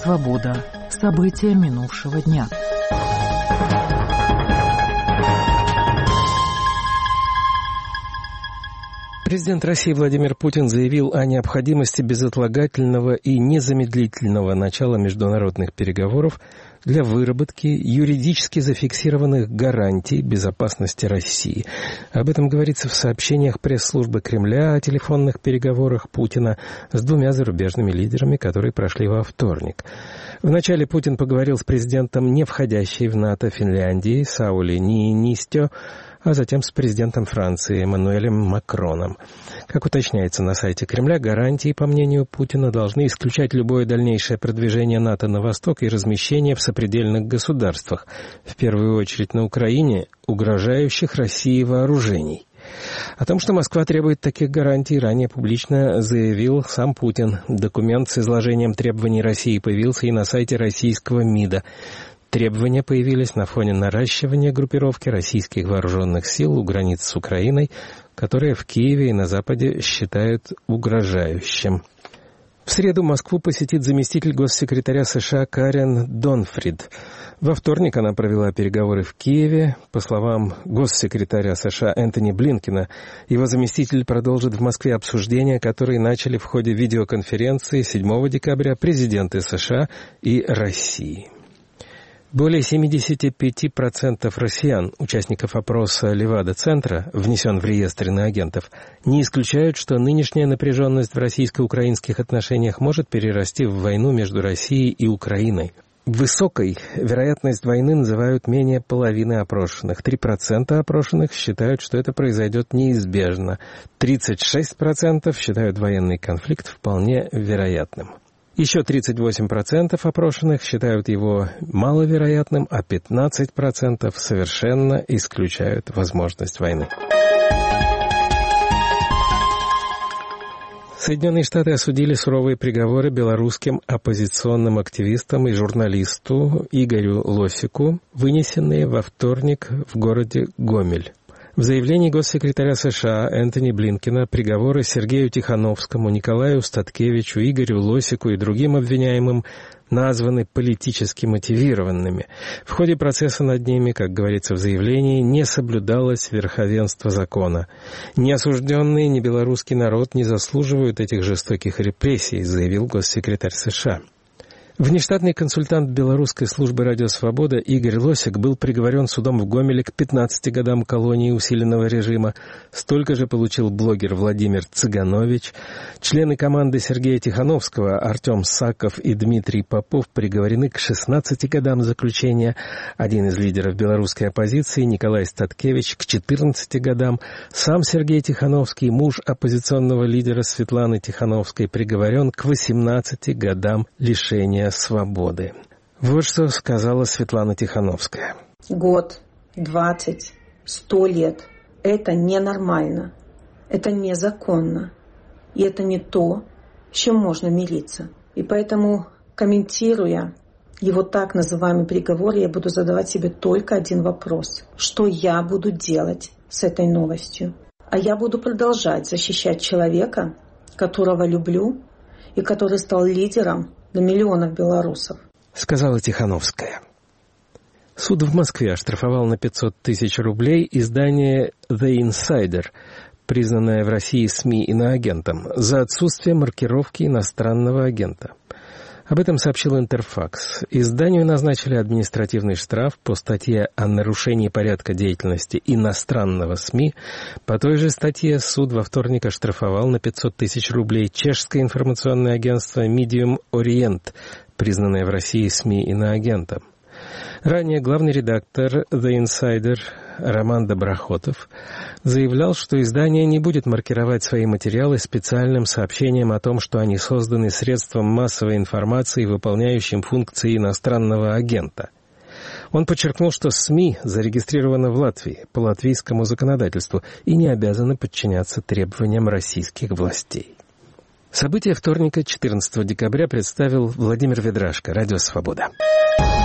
Свобода. События минувшего дня. Президент России Владимир Путин заявил о необходимости безотлагательного и незамедлительного начала международных переговоров для выработки юридически зафиксированных гарантий безопасности России. Об этом говорится в сообщениях пресс-службы Кремля о телефонных переговорах Путина с двумя зарубежными лидерами, которые прошли во вторник. Вначале Путин поговорил с президентом, не входящей в НАТО Финляндии, Саули Ниинистё, а затем с президентом Франции Эммануэлем Макроном. Как уточняется на сайте Кремля, гарантии, по мнению Путина, должны исключать любое дальнейшее продвижение НАТО на восток и размещение в сопредельных государствах, в первую очередь на Украине, угрожающих России вооружений. О том, что Москва требует таких гарантий, ранее публично заявил сам Путин. Документ с изложением требований России появился и на сайте российского МИДа. Требования появились на фоне наращивания группировки российских вооруженных сил у границ с Украиной, которые в Киеве и на Западе считают угрожающим. В среду Москву посетит заместитель госсекретаря США Карен Донфрид. Во вторник она провела переговоры в Киеве. По словам госсекретаря США Энтони Блинкена, его заместитель продолжит в Москве обсуждения, которые начали в ходе видеоконференции 7 декабря президенты США и России. Более 75% россиян, участников опроса Левада-центра, внесен в реестр иноагентов, не исключают, что нынешняя напряженность в российско-украинских отношениях может перерасти в войну между Россией и Украиной. Высокой вероятность войны называют менее половины опрошенных. 3% опрошенных считают, что это произойдет неизбежно. 36% считают военный конфликт вполне вероятным. Еще 38% опрошенных считают его маловероятным, а 15% совершенно исключают возможность войны. Соединенные Штаты осудили суровые приговоры белорусским оппозиционным активистам и журналисту Игорю Лосику, вынесенные во вторник в городе Гомель. В заявлении госсекретаря США Энтони Блинкена приговоры Сергею Тихановскому, Николаю Статкевичу, Игорю Лосику и другим обвиняемым названы политически мотивированными. В ходе процесса над ними, как говорится в заявлении, не соблюдалось верховенство закона. Ни осужденные, ни белорусский народ не заслуживают этих жестоких репрессий, заявил госсекретарь США. Внештатный консультант белорусской службы «Радио Свобода» Игорь Лосик был приговорен судом в Гомеле к 15 годам колонии усиленного режима. Столько же получил блогер Владимир Цыганович. Члены команды Сергея Тихановского Артем Саков и Дмитрий Попов приговорены к 16 годам заключения. Один из лидеров белорусской оппозиции, Николай Статкевич, к 14 годам. Сам Сергей Тихановский, муж оппозиционного лидера Светланы Тихановской, приговорен к 18 годам лишения свободы. Вот что сказала Светлана Тихановская. Год, 20, 100 лет – это ненормально, это незаконно, и это не то, с чем можно мириться. И поэтому, комментируя его так называемый приговор, я буду задавать себе только один вопрос. Что я буду делать с этой новостью? А я буду продолжать защищать человека, которого люблю и который стал лидером для миллионов белорусов, сказала Тихановская. Суд в Москве оштрафовал на 500 тысяч рублей издание The Insider, признанное в России СМИ иноагентом, за отсутствие маркировки иностранного агента. Об этом сообщил Интерфакс. Изданию назначили административный штраф по статье о нарушении порядка деятельности иностранного СМИ. По той же статье суд во вторник оштрафовал на 500 тысяч рублей чешское информационное агентство Medium Orient, признанное в России СМИ иноагентом. Ранее главный редактор The Insider Роман Доброхотов заявлял, что издание не будет маркировать свои материалы специальным сообщением о том, что они созданы средством массовой информации, выполняющим функции иностранного агента. Он подчеркнул, что СМИ зарегистрированы в Латвии по латвийскому законодательству и не обязаны подчиняться требованиям российских властей. События вторника, 14 декабря, представил Владимир Ведрашко, Радио Свобода.